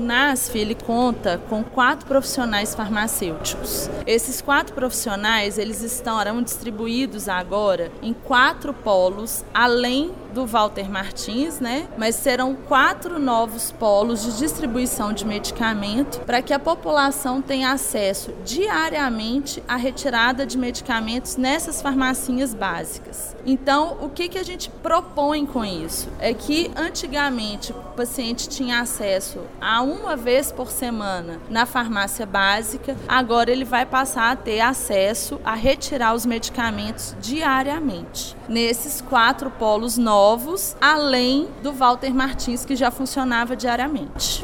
NASF, ele conta com 4 profissionais farmacêuticos. Esses 4 profissionais, eles estarão distribuídos agora em 4 polos, além do Walter Martins, né? Mas serão 4 novos polos de distribuição de medicamento para que a população tenha acesso diariamente à retirada de medicamentos nessas farmacinhas básicas. Então, o que a gente propõe com isso? É que antigamente o paciente tinha acesso a uma vez por semana na farmácia básica, agora ele vai passar a ter acesso a retirar os medicamentos diariamente, nesses 4 polos novos, além do Walter Martins, que já funcionava diariamente.